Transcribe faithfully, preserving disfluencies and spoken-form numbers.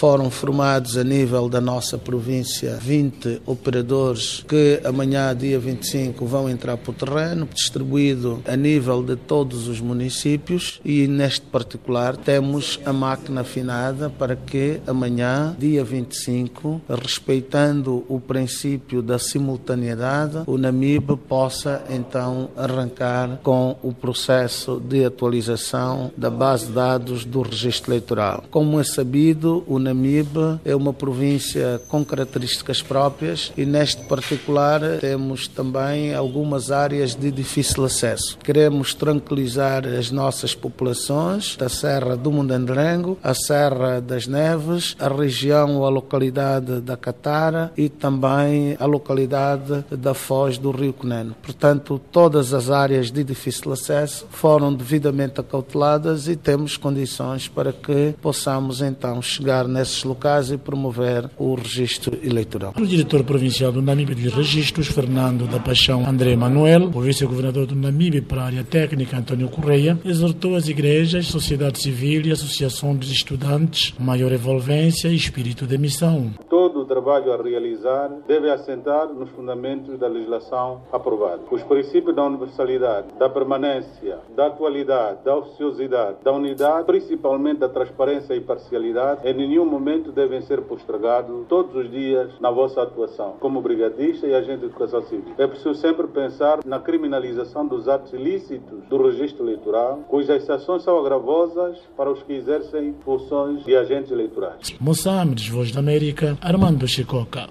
foram formados a nível da nossa província vinte operadores que amanhã, dia vinte e cinco, vão entrar para o terreno, distribuído a nível de todos os municípios, e neste particular temos a máquina afinada para que amanhã, dia vinte e cinco, respeitando o princípio da simultaneidade, o NAMIB possa então arrancar com o processo de atualização da base de dados do registro eleitoral. Como é sabido, o NAMIB é uma província com características próprias e neste particular temos também algumas áreas de difícil acesso. Queremos tranquilizar as nossas populações da Serra do Mundanderango, a Serra das Neves, a região ou a localidade da Catara e também a localidade da Foz do Rio Cunene. Portanto, todas as áreas de difícil acesso foram devidamente acauteladas e temos condições para que possamos então chegar nesses locais e promover o registro eleitoral. O diretor provincial do NAMIB de Registros, Fernando da Paixão André Manuel, o vice-governador do NAMIB para a área técnica, António Correia, exortou as igrejas, sociedade civil e associação dos estudantes a maior envolvência e espírito de missão. Todo o trabalho a realizar deve assentar nos fundamentos da legislação aprovada. Os princípios da universalidade, da permanência, da atualidade, da oficiosidade, da unidade, principalmente da transparência e parcialidade, em nenhum momento devem ser postergados todos os dias na vossa atuação, como brigadista e agente de educação civil. É preciso sempre pensar na criminalização dos atos ilícitos do registro eleitoral, cujas sanções são agravosas para os que exercem funções de agentes eleitorais. Moçambique, Voz da América, Armando Chicoca.